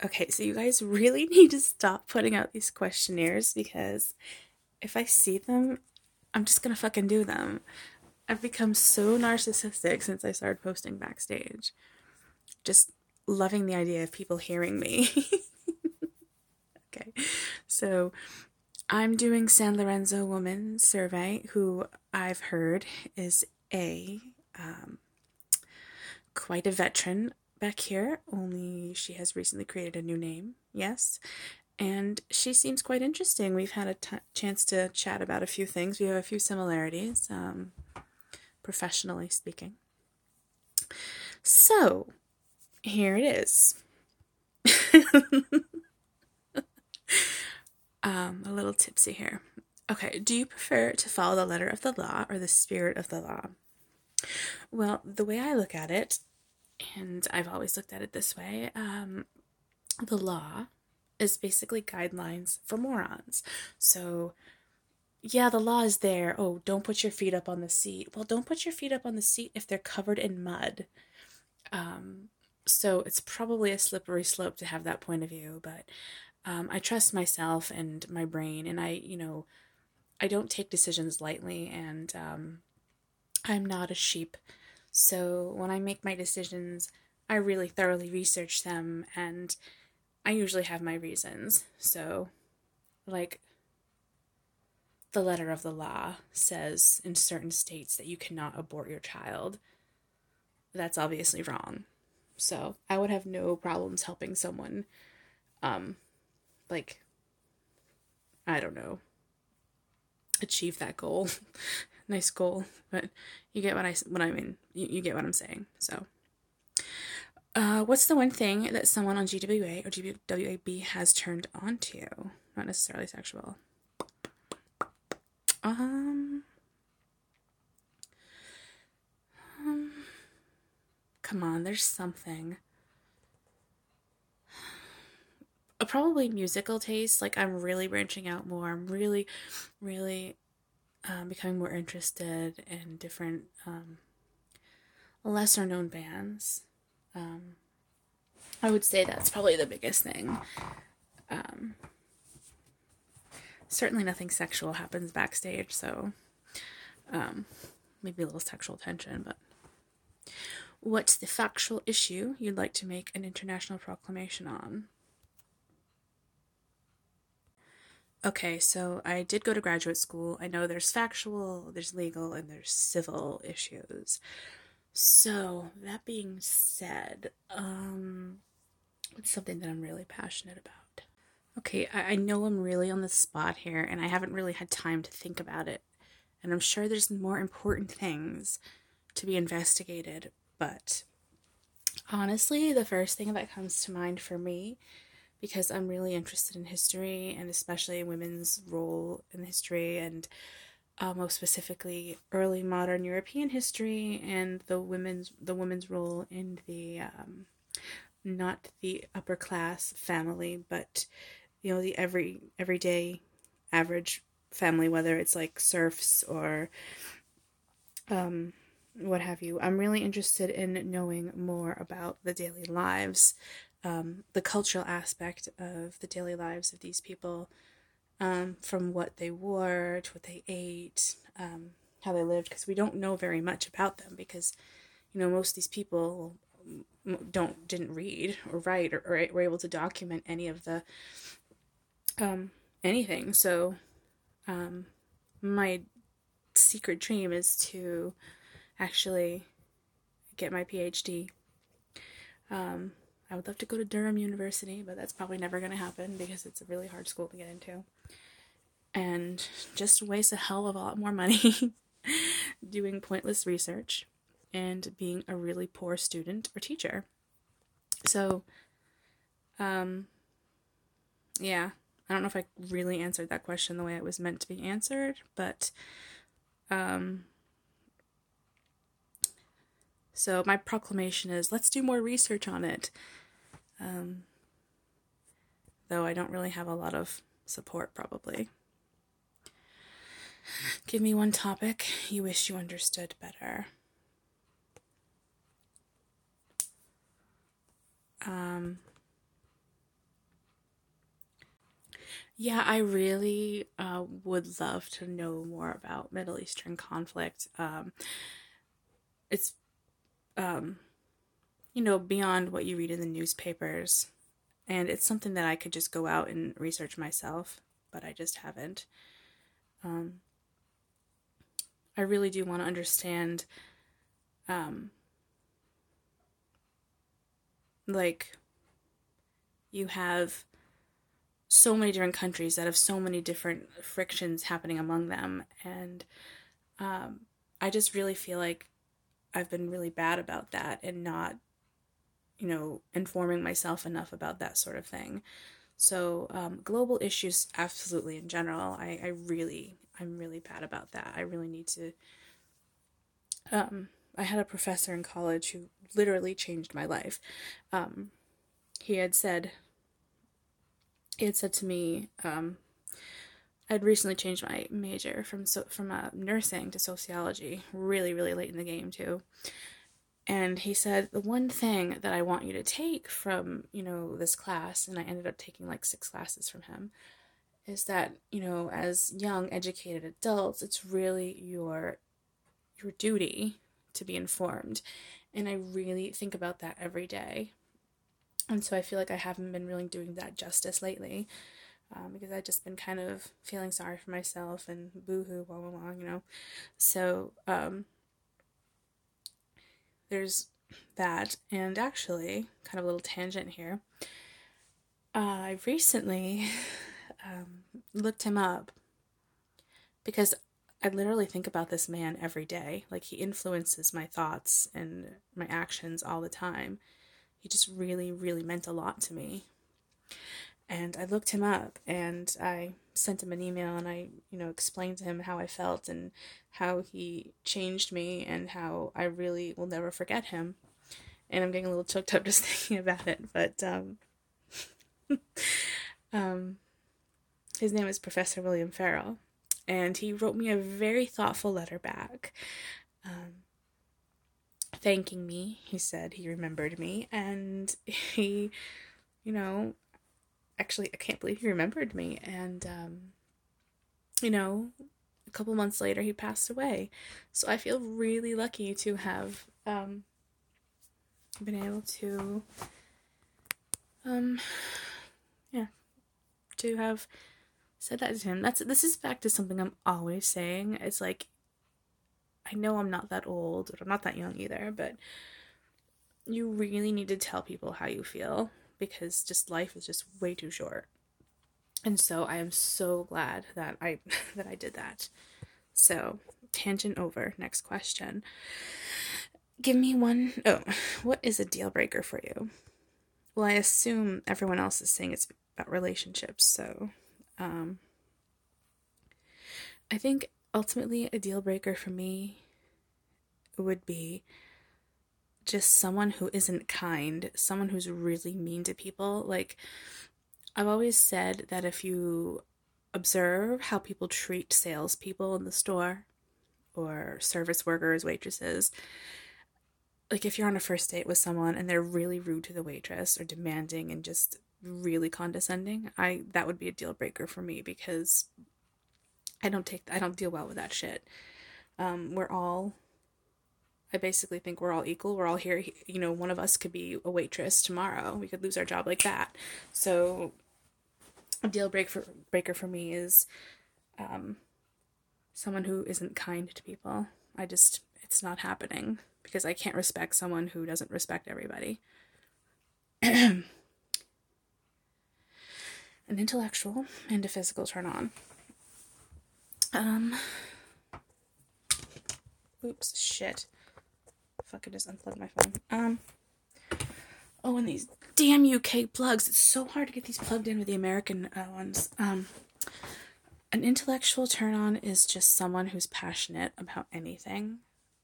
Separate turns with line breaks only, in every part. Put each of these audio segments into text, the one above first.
Okay, so you guys really need to stop putting out these questionnaires because if I see them, I'm just gonna fucking do them. I've become so narcissistic since I started posting backstage. Just loving the idea of people hearing me. Okay, so I'm doing San Lorenzo Woman Survey, who I've heard is a um, quite a veteran back here, only she has recently created a new name. Yes. And she seems quite interesting. We've had a chance to chat about a few things. We have a few similarities, professionally speaking. So, here it is. A little tipsy here. Okay, do you prefer to follow the letter of the law or the spirit of the law? Well, the way I look at it, and I've always looked at it this way, the law is basically guidelines for morons. So, yeah, the law is there. Oh, don't put your feet up on the seat. Well, don't put your feet up on the seat if they're covered in mud. Um, so it's probably a slippery slope to have that point of view, but I trust myself and my brain, and I don't take decisions lightly, and I'm not a sheep. So when I make my decisions, I really thoroughly research them, and I usually have my reasons. So, like, the letter of the law says in certain states that you cannot abort your child. That's obviously wrong. So I would have no problems helping someone, um, like, I don't know, achieve that goal. Nice goal, but you get what I mean. You get what I'm saying. So, what's the one thing that someone on GWA or GWAB has turned on to you? Not necessarily sexual. Um, um, Come on, there's something. Probably musical taste. Like, I'm really branching out more. I'm really, really becoming more interested in different lesser known bands. Um, I would say that's probably the biggest thing. Um, Certainly nothing sexual happens backstage, so um, maybe a little sexual tension, but what's the factual issue you'd like to make an international proclamation on? Okay, so I did go to graduate school. I know there's factual, there's legal, and there's civil issues. So, that being said, it's something that I'm really passionate about. Okay, I know I'm really on the spot here, and I haven't really had time to think about it. And I'm sure there's more important things to be investigated, but honestly, the first thing that comes to mind for me, because I'm really interested in history and especially women's role in history and most specifically early modern European history and the women's role in the not the upper class family, but the everyday average family, whether it's like serfs or um, what have you. I'm really interested in knowing more about the daily lives, the cultural aspect of the daily lives of these people, from what they wore to what they ate, how they lived, because we don't know very much about them because, most of these people didn't read or write or were able to document any of the anything. So my secret dream is to actually get my PhD. I would love to go to Durham University, but that's probably never going to happen because it's a really hard school to get into. And just waste a hell of a lot more money doing pointless research and being a really poor student or teacher. So, yeah, I don't know if I really answered that question the way it was meant to be answered, but so my proclamation is let's do more research on it. Though I don't really have a lot of support, probably. Give me one topic you wish you understood better. Yeah, I really would love to know more about Middle Eastern conflict. It's, um, beyond what you read in the newspapers. And it's something that I could just go out and research myself, but I just haven't. Um, I really do want to understand, um, like, you have so many different countries that have so many different frictions happening among them. And um, I just really feel like I've been really bad about that and not, informing myself enough about that sort of thing. So, global issues, absolutely in general, I'm really bad about that. I really need to. I had a professor in college who literally changed my life. Um, he had said, he had said to me, I'd recently changed my major from nursing to sociology, really, really late in the game too. And he said, the one thing that I want you to take from, this class, and I ended up taking like 6 classes from him, is that, as young, educated adults, it's really your duty to be informed. And I really think about that every day. And so I feel like I haven't been really doing that justice lately, because I've just been kind of feeling sorry for myself and boo-hoo, blah, blah, blah. So there's that. And actually, kind of a little tangent here, I recently looked him up because I literally think about this man every day. Like, he influences my thoughts and my actions all the time. He just really, really meant a lot to me. And I looked him up and I sent him an email and I, explained to him how I felt and how he changed me and how I really will never forget him. And I'm getting a little choked up just thinking about it. But um, his name is Professor William Farrell. And he wrote me a very thoughtful letter back, thanking me. He said he remembered me, and he, you know, actually, I can't believe he remembered me. And, a couple months later, he passed away. So I feel really lucky to have been able to, um, yeah, to have said that to him. This is back to something I'm always saying. It's like, I know I'm not that old, or I'm not that young either, but you really need to tell people how you feel because just life is just way too short. And so I am so glad that I that I did that. So, tangent over. Next question. Give me one. Oh, what is a deal breaker for you? Well, I assume everyone else is saying it's about relationships, so I think ultimately a deal breaker for me would be just someone who isn't kind, someone who's really mean to people. Like, I've always said that if you observe how people treat salespeople in the store or service workers, waitresses, like if you're on a first date with someone and they're really rude to the waitress or demanding and just really condescending, that would be a deal breaker for me because I don't deal well with that shit. We're all I basically think we're all equal. We're all here. One of us could be a waitress tomorrow. We could lose our job like that. So a breaker for me is someone who isn't kind to people. It's not happening because I can't respect someone who doesn't respect everybody. An intellectual and a physical turn on. Oops, shit. Fucking just unplug my phone. Oh, and these damn UK plugs. It's so hard to get these plugged in with the American ones. An intellectual turn on is just someone who's passionate about anything.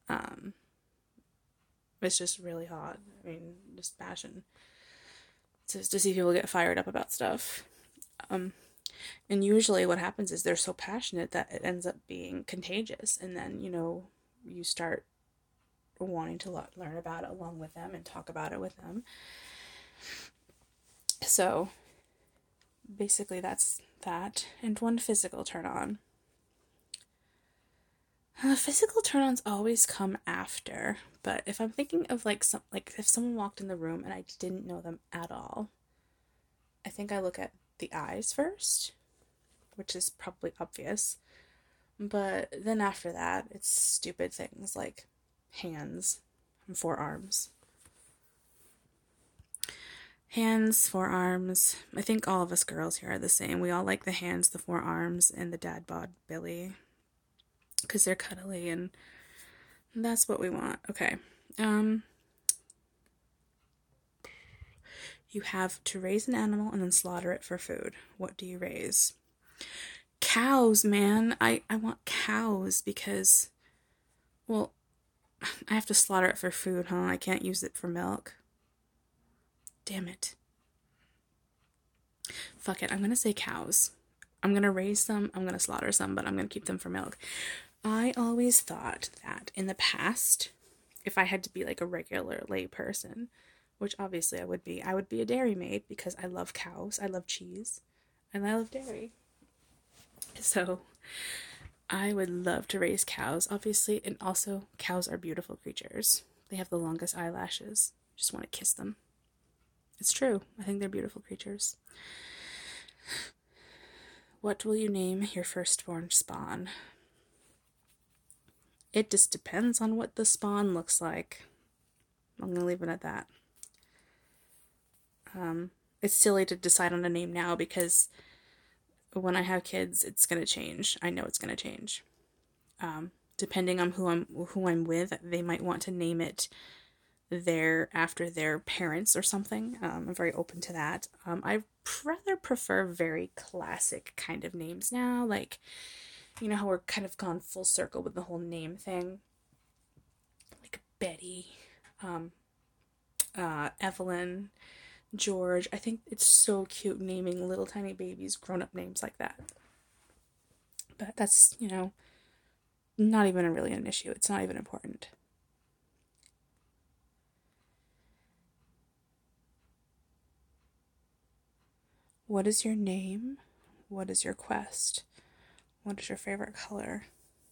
It's just really hot. I mean, just passion. To see people get fired up about stuff. And usually what happens is they're so passionate that it ends up being contagious. And then, you start wanting to learn about it along with them and talk about it with them. So basically that's that. And one physical turn on. Physical turn-ons always come after, but if I'm thinking of like if someone walked in the room and I didn't know them at all, I think I look at the eyes first, which is probably obvious. But then after that, it's stupid things like hands and forearms. Hands, forearms. I think all of us girls here are the same. We all like the hands, the forearms, and the dad bod belly because they're cuddly and that's what we want. Okay. You have to raise an animal and then slaughter it for food. What do you raise? Cows, man. I want cows because, well, I have to slaughter it for food, huh? I can't use it for milk. Damn it. Fuck it. I'm gonna say cows. I'm gonna raise them, I'm gonna slaughter some, but I'm gonna keep them for milk. I always thought that in the past, if I had to be like a regular lay person, which obviously I would be a dairy maid because I love cows, I love cheese, and I love dairy. So I would love to raise cows, obviously, and also cows are beautiful creatures. They have the longest eyelashes. Just want to kiss them. It's true. I think they're beautiful creatures. What will you name your firstborn spawn? It just depends on what the spawn looks like. I'm going to leave it at that. It's silly to decide on a name now because when I have kids, it's going to change. I know it's going to change. Depending on who I'm with, they might want to name it after their parents or something. I'm very open to that. I rather prefer very classic kind of names now, like, you know how we're kind of gone full circle with the whole name thing, like Betty, Evelyn, George. I think it's so cute naming little tiny babies grown-up names like that. But that's, not even really an issue. It's not even important. What is your name? What is your quest? What is your favorite color?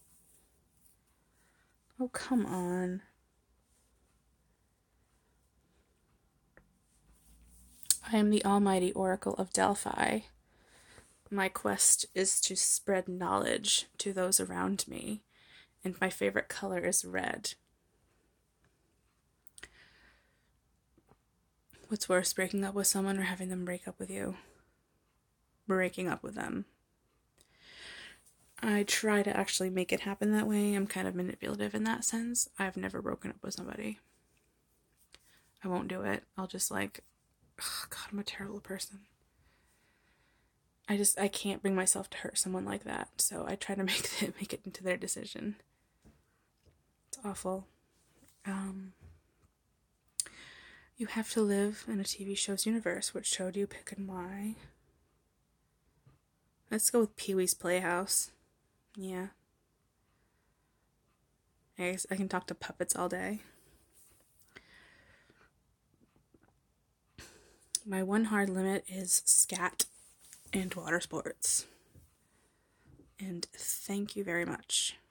Oh, come on. I am the almighty Oracle of Delphi. My quest is to spread knowledge to those around me, and my favorite color is red. What's worse, breaking up with someone or having them break up with you? Breaking up with them. I try to actually make it happen that way. I'm kind of manipulative in that sense. I've never broken up with somebody. I won't do it. I'll just God, I'm a terrible person. I can't bring myself to hurt someone like that. So I try to make it into their decision. It's awful. You have to live in a TV show's universe. Which show do you pick and why? Let's go with Pee-wee's Playhouse. Yeah. I guess I can talk to puppets all day. My one hard limit is scat and water sports. And thank you very much.